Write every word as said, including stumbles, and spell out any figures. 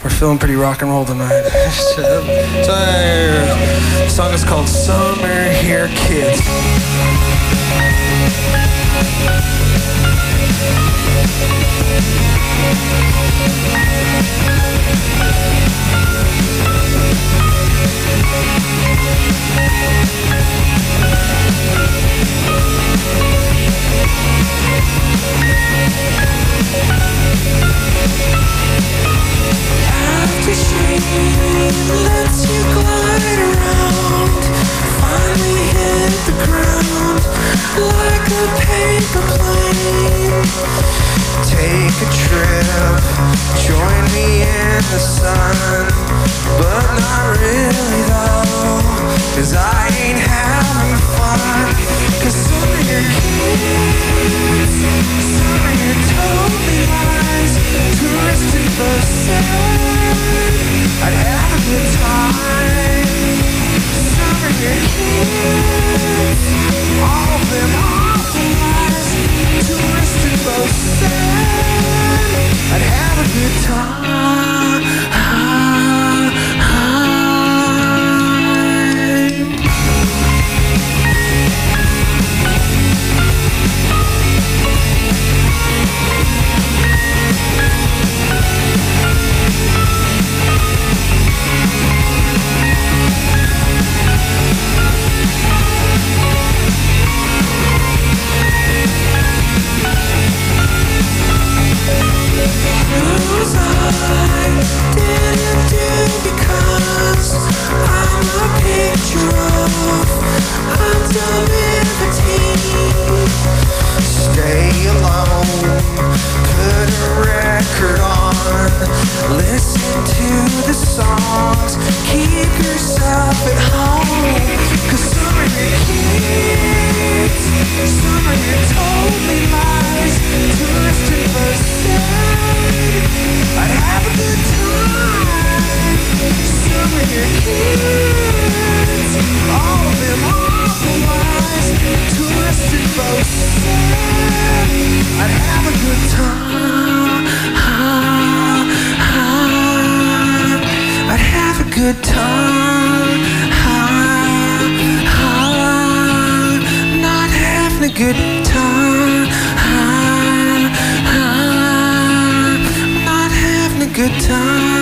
We're feeling pretty rock and roll tonight. So, the song is called Summer Here Kids. After shame lets you glide around, finally hit the ground like a paper plane. Take a trip, join me in the sun, but not really though, cause I ain't having fun. Cause some of your kids, some of your totally lies, tourist info said I'd have a good time. Some of your kids, all of them awful lies, tourist info said I'd have a good time. Good time, not having a good time, not having a good time.